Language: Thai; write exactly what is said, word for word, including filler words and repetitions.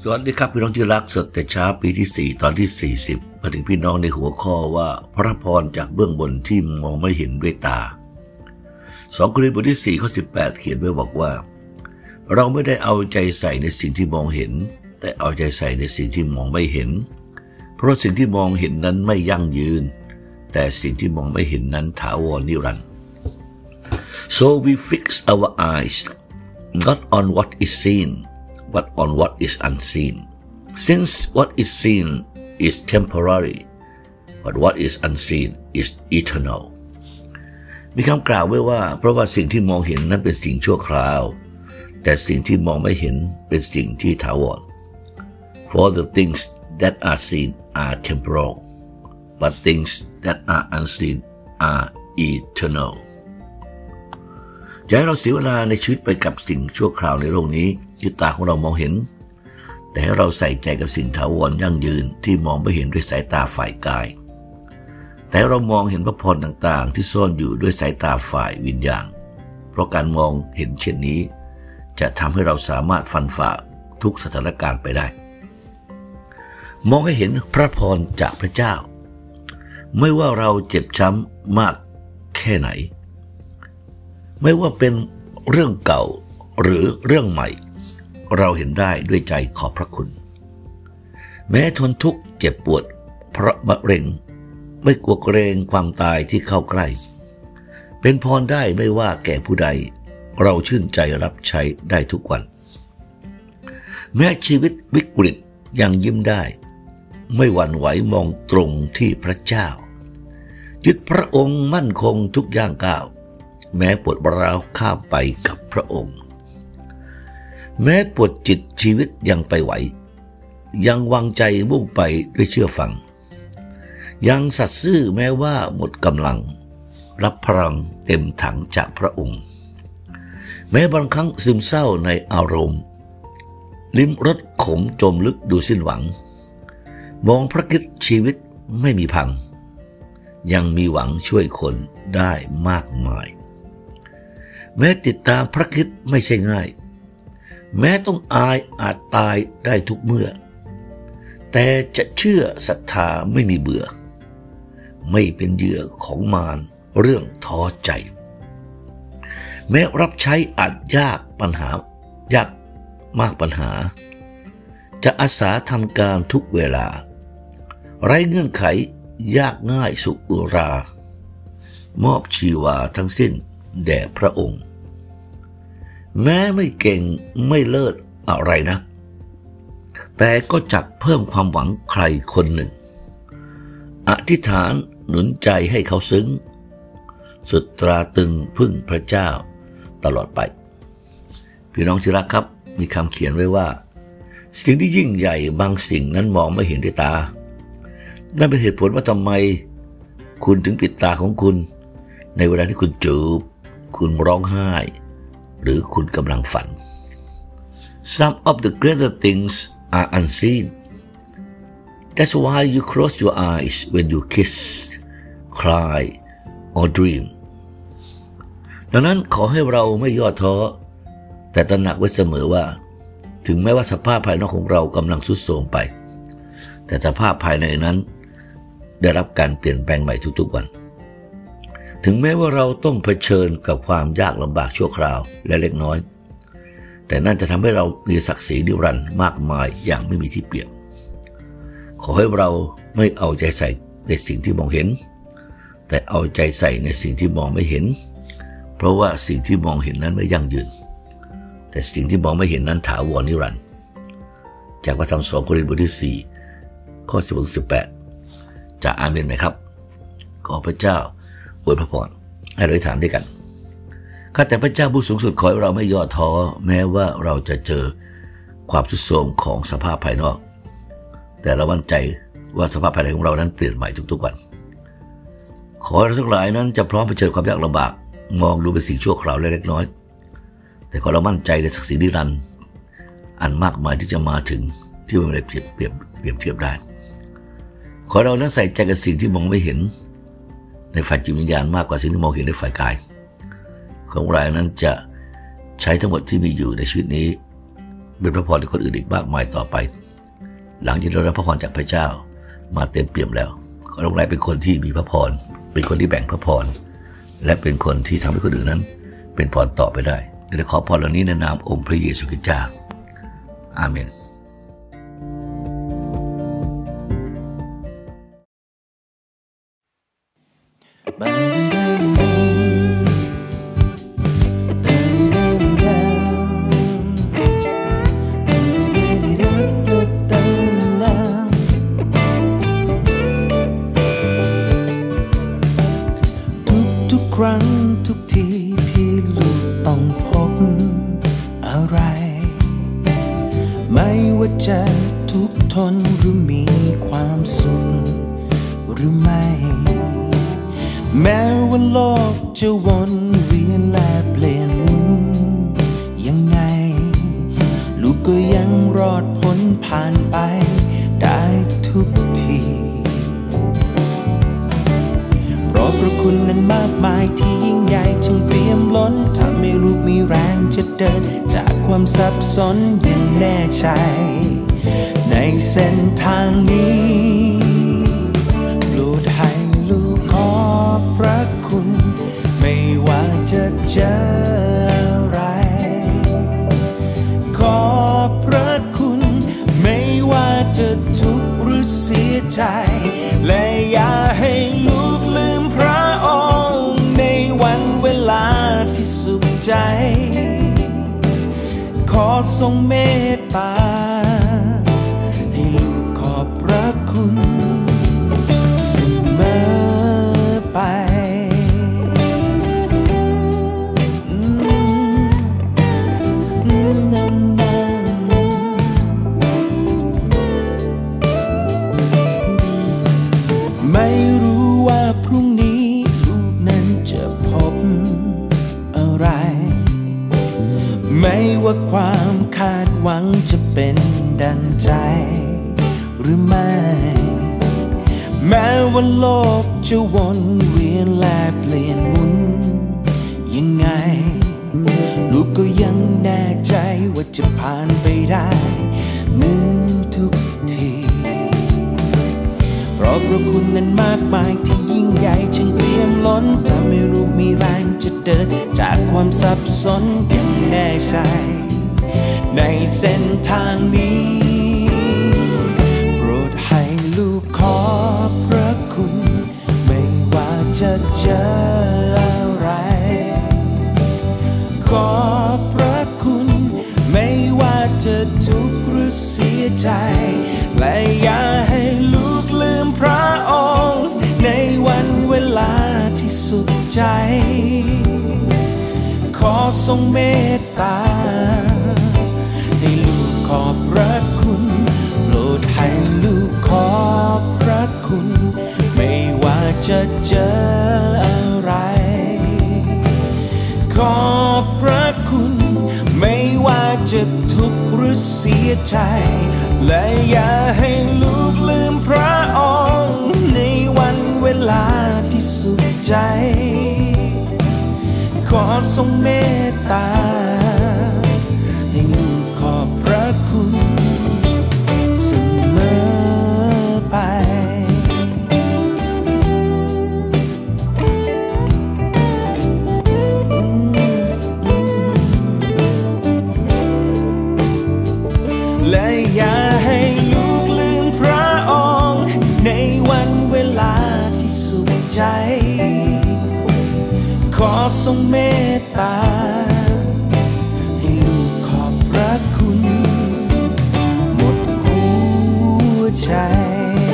สวัสดีครับพี่น้องที่รักสดแต่เช้าปีที่สี่ตอนที่สี่สิบมาถึงพี่น้องในหัวข้อว่าพระพรจากเบื้องบนที่มองไม่เห็นด้วยตาสองโครินธ์บทที่สี่ข้อสิบแปดเขียนไว้บอกว่าเราไม่ได้เอาใจใส่ในสิ่งที่มองเห็นแต่เอาใจใส่ในสิ่งที่มองไม่เห็นเพราะสิ่งที่มองเห็นนั้นไม่ยั่งยืนแต่สิ่งที่มองไม่เห็นนั้นถาวรนิรันดร์ so we fix our eyes not on what is seen but on what is unseen since what is seen is temporary but what is unseen is eternal มีคำกล่าวไว้ว่าเพราะว่าสิ่งที่มองเห็นนั้นเป็นสิ่งชั่วคราวแต่สิ่งที่มองไม่เห็นเป็นสิ่งที่ถาวร for the things that are seen are temporal but things that are unseen are eternal อย่าให้เราเสียเวลาในชีวิตไปกับสิ่งชั่วคราวในโลกนี้ที่ตาของเรามองเห็นแต่ให้เราใส่ใจกับสิ่งถาวรยั่งยืนที่มองไม่เห็นด้วยสายตาฝ่ายกายแต่เรามองเห็นพระพรต่างๆที่ซ่อนอยู่ด้วยสายตาฝ่ายวิญญาณเพราะการมองเห็นเช่นนี้จะทำให้เราสามารถฟันฝ่าทุกสถานการณ์ไปได้มองให้เห็นพระพรจากพระเจ้าไม่ว่าเราเจ็บช้ำมากแค่ไหนไม่ว่าเป็นเรื่องเก่าหรือเรื่องใหม่เราเห็นได้ด้วยใจขอบพระคุณแม้ทนทุกข์เจ็บปวดเพราะมะเร็งไม่กลัวเกรงความตายที่เข้าใกล้เป็นพรได้ไม่ว่าแก่ผู้ใดเราชื่นใจรับใช้ได้ทุกวันแม้ชีวิตวิกฤตยังยิ้มได้ไม่หวั่นไหวมองตรงที่พระเจ้ายึดพระองค์มั่นคงทุกย่างก้าวแม้ปวดร้าวข้ามไปกับพระองค์แม้ปวดจิตชีวิตยังไปไหวยังวางใจมุ่งไปด้วยเชื่อฟังยังสัตย์ซื่อแม้ว่าหมดกำลังรับพลังเต็มถังจากพระองค์แม้บางครั้งซึมเศร้าในอารมณ์ลิ้มรสขมจมลึกดูสิ้นหวังมองพระคริสต์ชีวิตไม่มีพังยังมีหวังช่วยคนได้มากมายแม้ติดตามพระคริสต์ไม่ใช่ง่ายแม้ต้องอายอาจตายได้ทุกเมื่อแต่จะเชื่อศรัทธาไม่มีเบื่อไม่เป็นเหยื่อของมารเรื่องท้อใจแม้รับใช้อาจยากปัญหายากมากปัญหาจะอาสาทำการทุกเวลาไร้เงื่อนไขยากง่ายสุขอุรามอบชีวาทั้งสิ้นแด่พระองค์แม้ไม่เก่งไม่เลิศอะไรนักแต่ก็จักเพิ่มความหวังใครคนหนึ่งอธิษฐานหนุนใจให้เขาซึ้งสุดตราตึงพึ่งพระเจ้าตลอดไปพี่น้องที่รักครับมีคำเขียนไว้ว่าสิ่งที่ยิ่งใหญ่บางสิ่งนั้นมองไม่เห็นด้วยตานั่นเป็นเหตุผลว่าทำไมคุณถึงปิดตาของคุณในเวลาที่คุณจูบคุณร้องไห้หรือคุณกำลังฝัน Some of the greater things are unseen. That's why you close your eyes when you kiss, cry, or dream. ดังนั้นขอให้เราไม่ย่อท้อแต่ตระหนักไว้เสมอว่าถึงแม้ว่าสภาพภายนอกของเรากำลังทรุดโทรมไปแต่สภาพภายในนั้นได้รับการเปลี่ยนแปลงใหม่ทุกๆวันถึงแม้ว่าเราต้องเผชิญกับความยากลำบากชั่วคราวและเล็กน้อยแต่นั่นจะทำให้เรามีศักดิ์ศรีนิรันดร์มากมายอย่างไม่มีที่เปรียบขอให้เราไม่เอาใจใส่ในสิ่งที่มองเห็นแต่เอาใจใส่ในสิ่งที่มองไม่เห็นเพราะว่าสิ่งที่มองเห็นนั้นไม่ยั่งยืนแต่สิ่งที่มองไม่เห็นนั้นถาวรนิรันดร์จากพระธรรมสองโครินธ์บทที่สี่ข้อสิบถึงสิบแปดจะอาเมนไหมครับขอพระเจ้าอวยพระพรให้เราได้ถามด้วยกันข้าแต่พระเจ้าผู้สูงสุดขอให้เราไม่ย่อท้อแม้ว่าเราจะเจอความทรุดโทรมของสภาพภายนอกแต่เรามั่นใจว่าสภาพภายในของเรานั้นเปลี่ยนใหม่ทุกๆวันขอให้เราทั้งหลายนั้นจะพร้อมเผชิญความยากลำบากมองดูเป็นสิ่งชั่วคราวเล็กน้อยแต่ขอเรามั่นใจในศักดิ์ศรีนิรันดร์อันมากมายที่จะมาถึงที่ไม่ได้เปรียบเปรียบเปรียบเทียบได้ขอเรานั้นใส่ใจกับสิ่งที่มองไม่เห็นในฝ่ายจิตวิญญาณมากกว่าสิ่งที่มองเห็นในฝ่ายกายของเรานั้นจะใช้ทั้งหมดที่มีอยู่ในชีวิตนี้เป็นพระพรที่คนอื่นอีกมากมายต่อไปหลังจากได้รับพระพรจากพระเจ้ามาเต็มเปี่ยมแล้วน้องไลท์เป็นคนที่มีพระพรเป็นคนที่แบ่งพระพรและเป็นคนที่ทำให้คนอื่นนั้นเป็นพรต่อไปได้และขอพรเหล่านี้ในนามองค์พระเยซูคริสต์เจ้าอาเมนครั้งทุกทีที่ลูกต้องพบอะไรไม่ว่าจะทุกข์ทนหรือมีความสุขหรือไม่แม้ว่าโลกจะวนเวียนและเปลี่ยนหมุนยังไงลูกก็ยังรอดพ้นผ่านไปได้ทุกทีเพราะพระคุณนั้นมากมายที่ยิ่งใหญ่จงเปี่ยมล้นทำให้ลูกมีแรงจะเดินจากความสับสนอย่างแน่ใจในเส้นทางนี้โปรดให้ลูกขอบพระคุณไม่ว่าจะเจออะไรขอบพระคุณไม่ว่าจะทุกข์หรือเสียใจและอย่าให้ลูกลืมพระองค์ในวันเวลาที่สุขใจขอทรงเมตตาให้ลูกขอบพระคุณเสมอไปไม่รู้ว่าพรุ่งนี้ลูกนั้นจะพบอะไรไม่ว่าความคาดหวังจะเป็นดังใจหรือไม่แม้ว่าโลกจะวนเวียนและเปลี่ยนหมุนยังไงลูกก็ยังแน่ใจว่าจะผ่านไปได้เหมือนทุกทีเพราะพระคุณนั้นมากมายที่ยิ่งใหญ่จึงเปี่ยมล้นทำให้ลูกมีแรงจะเดินจากความสับสนอย่างแน่ใจในเส้นทางนี้โปรดให้ลูกขอบพระคุณไม่ว่าจะเจออะไรขอบพระคุณไม่ว่าจะทุกข์หรือเสียใจและอย่าให้ลูกลืมพระองค์ในวันเวลาที่สุขใจขอทรงเมตตาให้ลูกขอบพระคุณโปรดให้ลูกขอบพระคุณไม่ว่าจะเจออะไรขอบพระคุณไม่ว่าจะทุกข์หรือเสียใจและอย่าให้ลูกลืมพระองค์ในวันเวลาที่สุขใจขอทรงเมตตาให้ลูกขอบพระคุณเสมอไปและอย่าให้ลูกลืมพระองค์ในวันเวลาที่สุขใจขอทรงเมตตาให้ลูกขอบพระคุณหมดหัวใจ